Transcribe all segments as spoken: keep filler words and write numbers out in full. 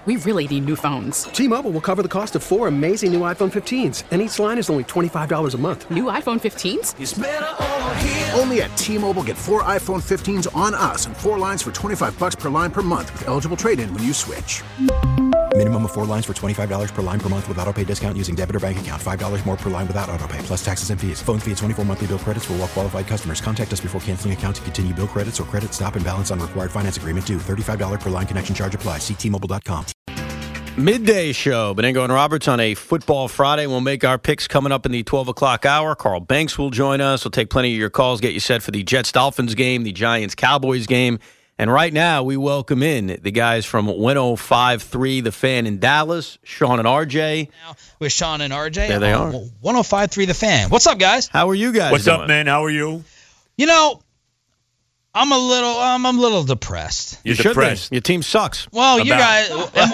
we really need new phones. T-Mobile will cover the cost of four amazing new iPhone fifteens, and each line is only twenty-five dollars a month. New iPhone fifteens? It's better over here. Only at T-Mobile, get four iPhone fifteens on us and four lines for twenty-five dollars per line per month with eligible trade-in when you switch. Minimum of four lines for twenty-five dollars per line per month with autopay discount using debit or bank account. five dollars more per line without autopay, plus taxes and fees. Phone fee at twenty-four monthly bill credits for well-qualified customers. Contact us before canceling account to continue bill credits or credit stop and balance on required finance agreement due. thirty-five dollars per line connection charge applies. See T Mobile dot com. Midday show. Benengo and Roberts on a Football Friday. We'll make our picks coming up in the twelve o'clock hour. Carl Banks will join us. We'll take plenty of your calls, get you set for the Jets-Dolphins game, the Giants-Cowboys game. And right now, we welcome in the guys from one oh five point three The Fan in Dallas, Sean and R J. Now with Sean and R J. There they are. one oh five point three The Fan. What's up, guys? How are you guys What's doing? up, man? How are you? You know, I'm a little, um, I'm a little depressed. You're You're depressed. Your team sucks. Well, you About- guys,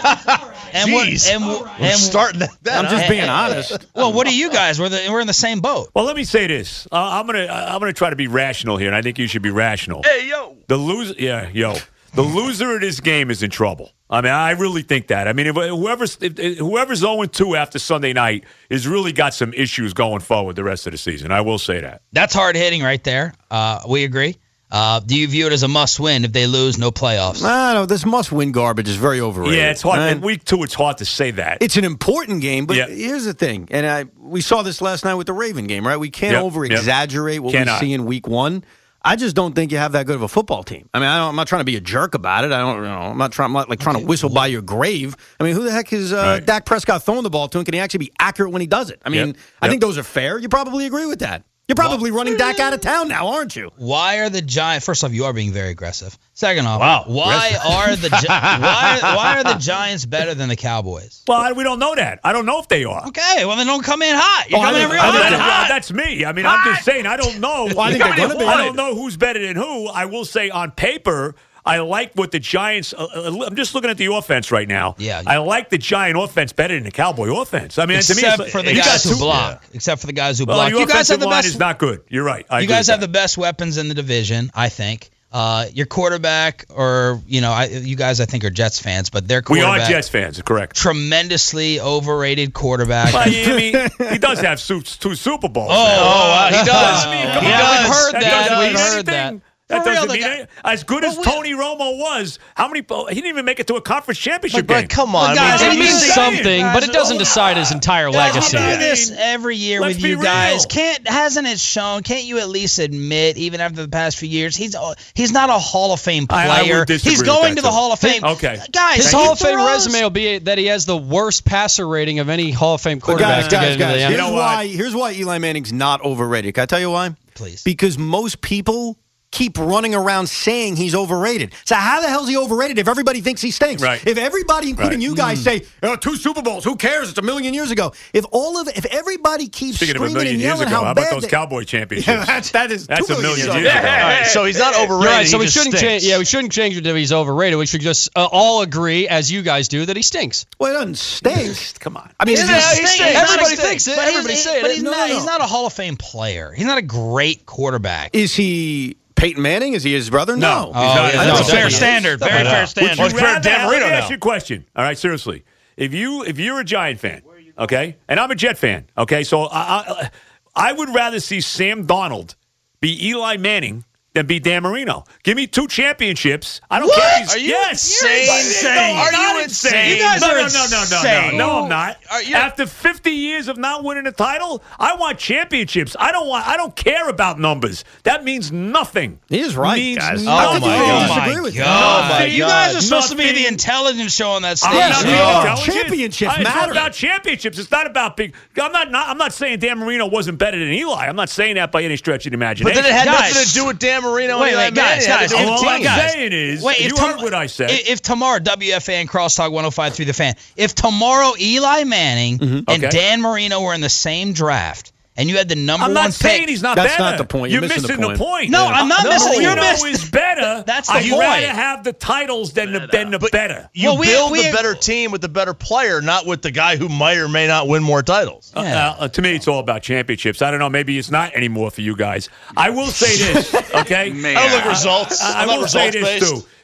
and, and what, Jeez. and, We're and starting that. I'm just being honest. Well, what are you guys? We're the, we're in the same boat. Well, let me say this. Uh, I'm gonna I'm gonna try to be rational here, and I think you should be rational. Hey, yo. The loser, yeah, yo, the loser of this game is in trouble. I mean, I really think that. I mean, if whoever's if, if whoever's oh and two after Sunday night has really got some issues going forward the rest of the season. I will say that. That's hard hitting right there. Uh, we agree. Uh, do you view it as a must-win? If they lose, no playoffs? I don't know. This must-win garbage is very overrated. Yeah, it's hard. And In week two, it's hard to say that. It's an important game, but Yeah. here's the thing. And I we saw this last night with the Raven game, right? We can't Yep, over-exaggerate what Cannot. we see in week one. I just don't think you have that good of a football team. I mean, I don't, I'm not trying to be a jerk about it. I don't, you know, I'm not trying. I'm not like trying to whistle by your grave. I mean, who the heck is uh, Right. Dak Prescott throwing the ball to, and can he actually be accurate when he does it? I mean, Yep, I yep. think those are fair. You probably agree with that. You're probably running Dak out of town now, aren't you? Why are the Giants? First off, you are being very aggressive. Second off, Wow, why are the Gi- why why are the Giants better than the Cowboys? Well, I, we don't know that. I don't know if they are. Okay, well then don't come in hot. You're Oh, I coming in think- real I think hot. they're- hot. That's me. I mean, I'm just saying. I don't know. Well, I think they're gonna be. I don't know who's better than who. I will say on paper, I like what the Giants. Uh, uh, I'm just looking at the offense right now. Yeah. I like the Giant offense better than the Cowboy offense. I mean, Except to me, it's, for the you got guys who two- block. Except for the guys who Well, block. your You guys offensive have the line best. is not good. You're right. I you agree guys with have the that. best weapons in the division, I think. Uh, your quarterback, or you know, I, you guys, I think are Jets fans, but their We quarterback, are Jets fans, correct? tremendously overrated quarterback. Well, I mean, he does have su- two Super Bowls. Oh, now. oh, wow, he does. I mean, come Yeah, on. we've heard that. doesn't We've mean heard anything. that. That For real, doesn't the mean guy- anything. As good as Well, we- Tony Romo was, how many? He didn't even make it to a conference championship But, game. but come on. Well, guys, I it mean, I'm means just you- saying. something, but it doesn't decide his entire Guys, legacy. we do I this mean, every year let's with be you guys. real. Can't hasn't it shown? Can't you at least admit, even after the past few years, he's he's not a Hall of Fame I- I would player. disagree He's with going that, to the too. Hall of Fame. Okay. guys, His he Hall of Fame throws- resume will be that he has the worst passer rating of any Hall of Fame But quarterback guys, to get guys, into the guys, N F L. here's You know what? why. Here's why Eli Manning's not overrated. Can I tell you why? Please. Because most people keep running around saying he's overrated. So how the hell is he overrated if everybody thinks he stinks? Right. If everybody, including Right. you guys, say oh, two Super Bowls, who cares? It's a million years ago. If all of, if everybody keeps Speaking of a screaming million and years yelling ago, how, how about bad those they- Cowboy championships? Yeah, that's that is That's two a million years years ago. ago. All right, so he's not overrated. You're right, so he we just shouldn't stinks. change. Yeah, we shouldn't change it if he's overrated. We should just uh, all agree, as you guys do, that he stinks. Well, it doesn't stink. Come on. I mean, He's is not- he- he's stinks. not a Everybody stink. thinks it. But he's- Everybody he- say But it. he's No, not. no, He's no. not a Hall of Fame player. He's not a great quarterback. is he Peyton Manning? Is he his brother? No. No. He's not- yeah, he's that's not a fair definitely. standard. Very fair standard. Would you Well, rather, Dan let Marino me ask now. you a question. All right, seriously. If you if you're a Giant fan, okay, and I'm a Jet fan, okay, so I I, I would rather see Sam Darnold be Eli Manning than be Dan Marino. Give me two championships. I don't What? care. If he's, Are you yes. insane? No, Insane. I'm Are not you insane? You guys no, are no, no, no, no, insane. no, no, I'm not. Are you- After fifty years of not winning a title, I want championships. I don't want. I don't care about numbers. That means nothing. He is right, means guys. nothing. How could you my all God. disagree with you? God. Oh, my you God. guys are supposed to be Nothing. the intelligent show on that I'm station. not Yeah, being no. intelligent. Championships I- It's matter. not about championships. It's not about big. I'm not, not. I'm not saying Dan Marino wasn't better than Eli. I'm not saying that by any stretch of the But imagination. then it had Guys. nothing to do with Dan Marino Wait, and Eli wait, guys, Manning. It had to guys, do with All the I'm team. guys. saying is, Wait, if you Tom- heard what I said. If, if tomorrow, W F A and Crosstalk one oh five through the fan, if tomorrow Eli Manning and Okay. Dan Marino were in the same draft, and you had the number I'm one not saying pick, he's not That's better. not the point. You're missing the point. the point. No, I'm not no, missing- Marino you're miss- is better. That's the I'd point. rather have the titles than the, than the But better. You Well, we- build we- the better team with the better player, not with the guy who might or may not win more titles. Uh, uh, to me, it's all about championships. I don't know. Maybe it's not anymore for you guys. I will say this, okay? I don't look results. I, I I'm not will say this, results-based. too.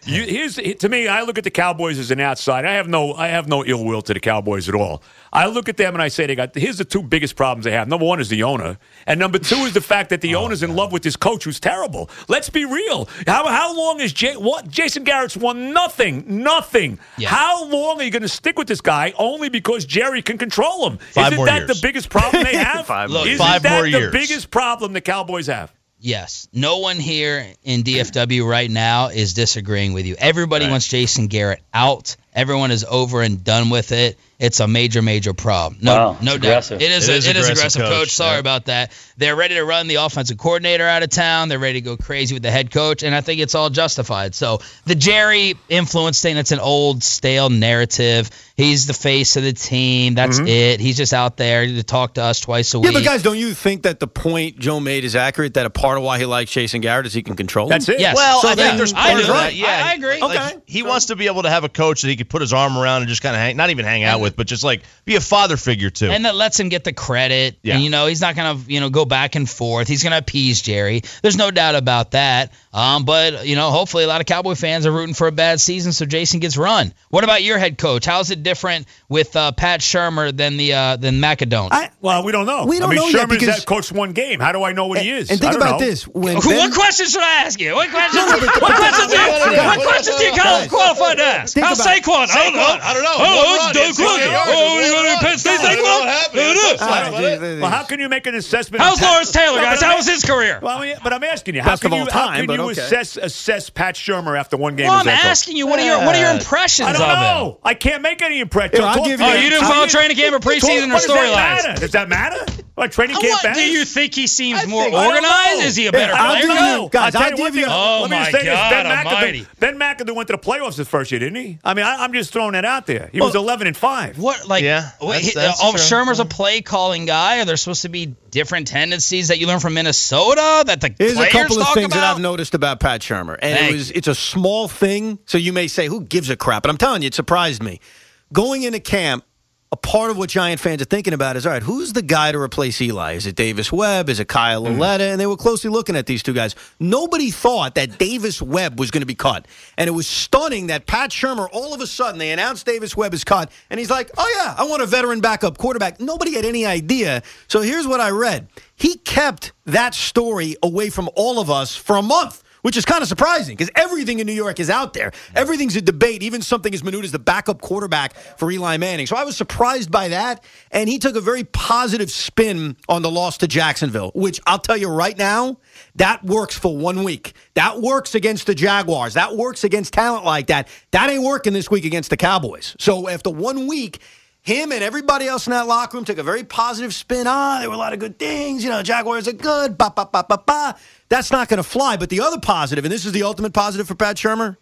You, here's to me. I look at the Cowboys as an outsider. I have no, I have no ill will to the Cowboys at all. I look at them and I say they got. Here's the two biggest problems they have. Number one is the owner, and number two is the fact that the oh, owner's God. in love with this coach who's terrible. Let's be real. How how long is Jay, what, Jason Garrett's won nothing, nothing. Yeah. How long are you going to stick with this guy only because Jerry can control him? Five Isn't more that years. the biggest problem they have? five Look, Isn't five that more the years. biggest problem the Cowboys have? Yes. No one here in D F W right now is disagreeing with you. Everybody right. wants Jason Garrett out. Everyone is over and done with it. It's a major, major problem. No, wow, no doubt. aggressive. It is, it a, is it is aggressive, aggressive, coach. coach. Sorry yeah. about that. They're ready to run the offensive coordinator out of town. They're ready to go crazy with the head coach, and I think it's all justified. So the Jerry influence thing, that's an old, stale narrative. He's the face of the team. That's mm-hmm. it. He's just out there to talk to us twice a Yeah, week. but guys, don't you think that the point Joe made is accurate, that a part of why he likes Jason Garrett is he can control him? That's it. Yes. Well, So I then- think there's I part of do. that. Yeah, I- I agree. Like, Okay. He wants to be able to have a coach that he could put his arm around and just kind of hang, not even hang out with, but just like be a father figure too. And that lets him get the credit. Yeah. And, you know, he's not going to, you know, go back and forth. He's going to appease Jerry. There's no doubt about that. Um, but, you know, hopefully a lot of Cowboy fans are rooting for a bad season so Jason gets run. What about your head coach? How's it different with uh, Pat Shurmur than the uh, than Macadone? I, Well, we don't know. We don't I mean, know yet Sherman's because- that coached one game. How do I know what he is? and I think don't about know. this. When Who- Ben- what questions should I ask you? What questions, No, but- what questions, do, you, Guys, what questions do you guys, qualified to ask? think How's about- Saquon? I don't know. Saquon, I don't know. Oh, One it's run, Doug it's fifty Quinn. yards, Oh, one you want run. to Penn State I don't know Saquon? what happened. I don't know. It's All right, Well, yeah, yeah, yeah. well, how can you make an assessment? How's of Pat- Lawrence Taylor, Well, guys? but How I'm- was his career? Well, I mean, but I'm asking you, how Best can of you, all how time, can but you okay. assess assess Pat Shermer after one game? Well, as I'm head coach? asking you, what are your what are your impressions I don't of him? know. I can't make any impression. Here, I'll give Oh, you- you didn't I'll follow give- training camp or preseason or What does that storylines? matter? Does that matter? What, training camp What, ends? do you think he seems I more think- I don't organized? know. Is he a Yeah, better I'll player? give you- guys, I'll I'll tell you one give you- thing. Oh, Let me just my say this. God Ben McAdoo, almighty. Ben McAdoo went to the playoffs his first year, didn't he? I mean, I, I'm just throwing it out there. He was Well, eleven and five. What, like, Yeah, wait, that's- he- that's oh, true. Shermer's a play calling guy? Are there supposed to be different tendencies that you learn from Minnesota that the Here's players a couple of talk things about? that I've noticed about Pat Shurmur, and Thank it was it's a small thing, so you may say, "Who gives a crap?" But I'm telling you, it surprised me. Going into camp, a part of what Giant fans are thinking about is, all right, who's the guy to replace Eli? Is it Davis Webb? Is it Kyle Lauletta? And they were closely looking at these two guys. Nobody thought that Davis Webb was going to be cut. And it was stunning that Pat Shurmur, all of a sudden, they announced Davis Webb is cut, and he's like, oh, yeah, I want a veteran backup quarterback. Nobody had any idea. So here's what I read. He kept that story away from all of us for a month, which is kind of surprising because everything in New York is out there. Everything's a debate, even something as minute as the backup quarterback for Eli Manning. So I was surprised by that, and he took a very positive spin on the loss to Jacksonville, which I'll tell you right now, that works for one week. That works against the Jaguars. That works against talent like that. That ain't working this week against the Cowboys. So after one week, him and everybody else in that locker room took a very positive spin. Ah, there were a lot of good things. You know, Jaguars are good. Ba, ba, ba, ba, ba. That's not going to fly. But the other positive, and this is the ultimate positive for Pat Shurmur,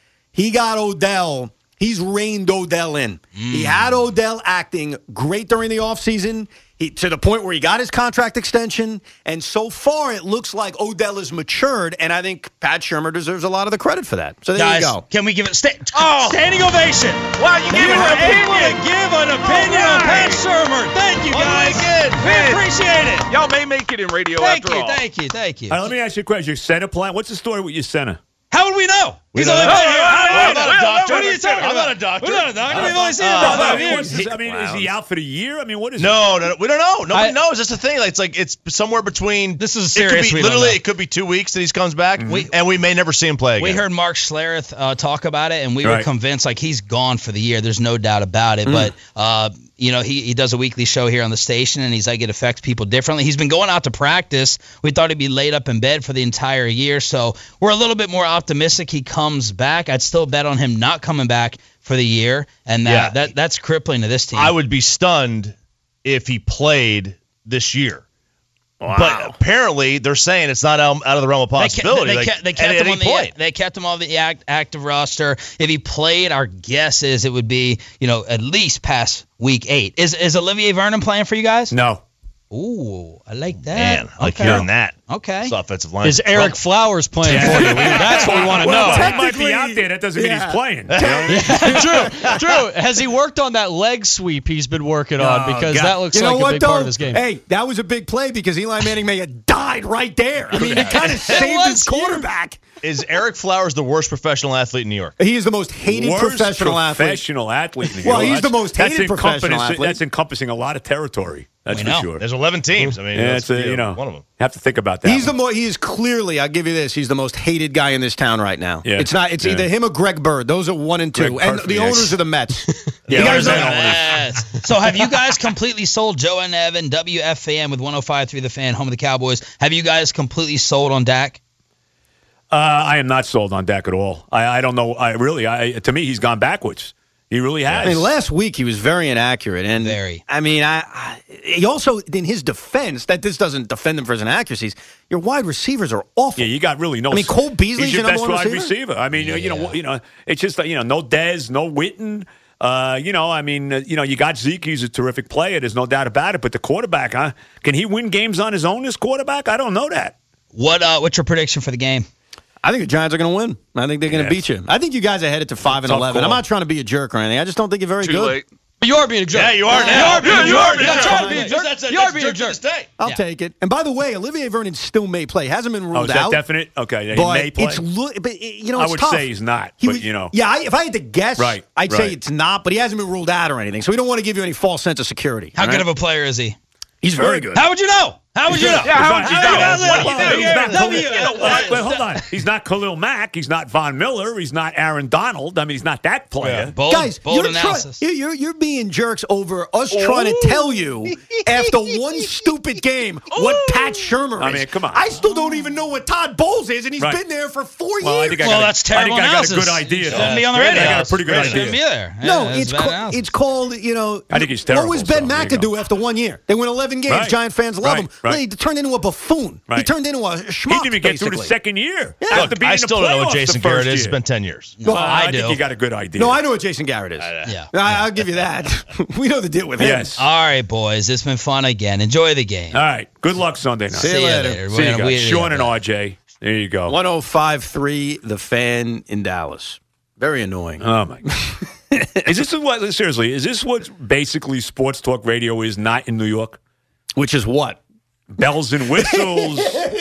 he got Odell. He's reined Odell in. Mm. He had Odell acting great during the offseason. He, to the point where he got his contract extension, and so far it looks like Odell has matured, and I think Pat Shurmur deserves a lot of the credit for that. So there Guys, you go. can we give it sta- oh. standing ovation? Wow, you Give gave an an opinion. opinion. Give an opinion on Pat Shurmur. Thank you, What do guys. we get? We Man. appreciate it. Y'all may make it in radio Thank after you, all. thank you, thank you. All right, let me ask you a question. Your center plan. What's the story with your center? How would we know? We He's don't only know. been here. How I'm would we not know? a doctor. What are you talking I'm about? not a doctor. We're not a doctor. We've only seen him Uh, for about uh, five I mean, years. what's this- I mean, is he out for the year? I mean, what is No, no, no, we don't know. Nobody I- knows. That's the thing. Like, It's like it's somewhere between. This is It serious, could we be, don't literally, know. it could be two weeks that he comes back, We- and we may never see him play again. We heard Mark Schlereth uh, talk about it, and we were Right. convinced like he's gone for the year. There's no doubt about it. But uh, you know, he he does a weekly show here on the station, and he's like it affects people differently. He's been going out to practice. We thought he'd be laid up in bed for the entire year, so we're a little bit more optimistic he comes back. I'd still bet on him not coming back for the year, and that, Yeah. that that's crippling to this team. I would be stunned if he played this year. Wow. But apparently, they're saying it's not out, out of the realm of They, possibility. kept, they, like, kept, they at kept him any on the point. they kept him on the act, active roster. If he played, our guess is it would be you know at least past week eight. Is is Olivier Vernon playing for you guys? No. Ooh, I like that. Man, I like okay. hearing that. Okay. This offensive line. Is Eric Flowers playing for you? That's what we want to well, know. he might be out there. That doesn't mean yeah. he's playing. You know? True, true. Has he worked on that leg sweep he's been working on? Oh, Because God. that looks You know like what, a big though? part of his game. Hey, that was a big play because Eli Manning may have died right there. I mean, he kind of saved was his quarterback. Is Eric Flowers the worst professional athlete in New York? He is the most hated Worst professional athlete. professional athlete. in the Well, world. he's the That's- most hated that's professional encompassing- athlete. That's encompassing a lot of territory. That's We for know. sure. There's eleven teams. I mean, Yeah, that's, it's a, you know, one of them. You have to think about that. He's the one. more. He is clearly. I'll give you this. He's the most hated guy in this town right now. Yeah. It's not. It's Yeah. either him or Greg Bird. Those are one and two, Greg and Perfect, the yes. owners of the Mets. Yeah, You guys they're know- the owners. Yes. So have you guys completely sold Joe and Evan, W F A M with one oh five point three The Fan, home of the Cowboys? Have you guys completely sold on Dak? Uh, I am not sold on Dak at all. I, I don't know. I really. I to me, he's gone backwards. He really has. I mean, last week he was very inaccurate, and Very. I mean, I, I he also in his defense that this doesn't defend him for his inaccuracies. Your wide receivers are awful. Yeah, you got really no. I mean, Cole Beasley's he's your your best number one wide receiver? receiver. I mean, you Yeah. know, you know, it's just you know, no Dez, no Witten. Uh, you know, I mean, uh, you know, you got Zeke. He's a terrific player. There's no doubt about it. But the quarterback, huh? Can he win games on his own? This quarterback, I don't know that. What? Uh, what's your prediction for the game? I think the Giants are going to win. I think they're going to Yes. beat you. I think you guys are headed to five and Tough eleven. call. I'm not trying to be a jerk or anything. I just don't think you're very Too good. late. You are being a jerk. Yeah, you are now. You are being a You jerk. are being a You're jerk. trying to be a jerk. That's a- You are that's being a jerk to jerk. this day. I'll Yeah. take it. And by the way, Olivier Vernon still may play. Hasn't been ruled Oh, is that out. definite? Okay, he But may play. it's lo- but you know I it's would tough. say he's not, He but, was- you know. yeah. I, if I had to guess, Right, I'd right. say it's not. But he hasn't been ruled out or anything, so we don't want to give you any false sense of security. How all good right? of a player is he? He's very good. How would you know? How would you know? Yeah, how would you know? How Well, would you know? he's not W- Khalil- you know what? Well, hold on. He's not Khalil Mack. He's not Von Miller. He's not Aaron Donald. I mean, he's not that player. Bold, Guys, bold you're, analysis. try- you're, you're being jerks over us trying to tell you after one stupid game what Pat Shermer is. I mean, come on. I still don't even know what Todd Bowles is, and he's Right. been there for four Well, I years. think I Well, got a- that's terrible I think analysis. I got a good idea. Shouldn't though. be on the I radio. got a pretty good Shouldn't idea. be there. no, Yeah, it's bad ca- analysis. it's called, you know. I think he's What terrible, was Ben so there you McAdoo after one year? They win eleven games. Right. Giant fans love Right, him. right. He turned into a buffoon. He Right. turned into a He schmuck, didn't even get through the basically. second year. Yeah. After Look, being I in the still don't know what playoffs Jason the first Garrett is. year. It's been ten years. Well, Well, I I do. think you got a good idea. No, I know what Jason Garrett is. Yeah. I, I'll give you that. We know the deal with him. Yes. All right, boys. It's been fun again. Enjoy the game. All right. Good luck Sunday night. See you later. See you We're- guys. we- Sean and R J. There you go. one oh five point three The Fan in Dallas. Very annoying. Oh my God. Is this what? Seriously? Is this what basically sports talk radio is? Not in New York. Which is what? Bells and whistles.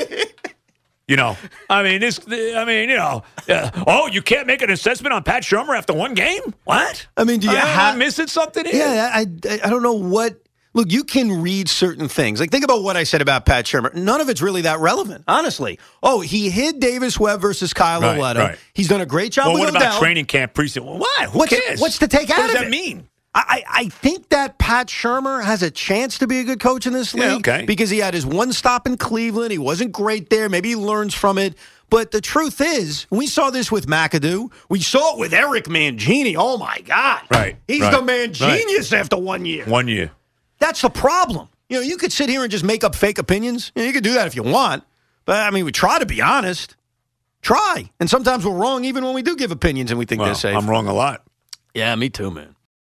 You know, I mean, this. I mean, you know. Uh, oh, you can't make an assessment on Pat Shermer after one game? What? I mean, do you Am I have? missing something here? Yeah, I, I I don't know what. Look, you can read certain things. Like, think about what I said about Pat Shermer. None of it's really that relevant, honestly. Oh, he hid Davis Webb versus Kyle Right, Oletta. right. He's done a great job Well, with what about Odell. training camp preseason? Well, what? Who What's, cares? what's to take what out does of that it? mean? I, I think that Pat Shermer has a chance to be a good coach in this league Yeah, okay. because he had his one stop in Cleveland. He wasn't great there. Maybe he learns from it. But the truth is, we saw this with McAdoo. We saw it with Eric Mangini. Oh, my God. Right, He's right, the man genius after one year. One year. That's the problem. You know, you could sit here and just make up fake opinions. You know, you could do that if you want. But, I mean, we try to be honest. Try. And sometimes we're wrong even when we do give opinions and we think Well, they're safe. I'm wrong a lot. Yeah, me too, man.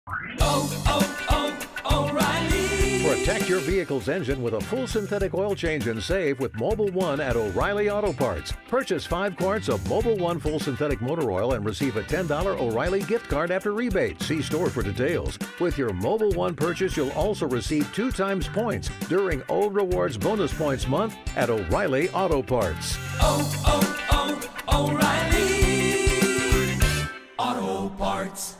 Protect your vehicle's engine with a full synthetic oil change and save with Mobil one at O'Reilly Auto Parts. Purchase five quarts of Mobil one full synthetic motor oil and receive a ten dollars O'Reilly gift card after rebate. See store for details. With your Mobil one purchase, you'll also receive two times points during O Rewards Bonus Points Month at O'Reilly Auto Parts. Oh, oh, oh, O'Reilly Auto Parts.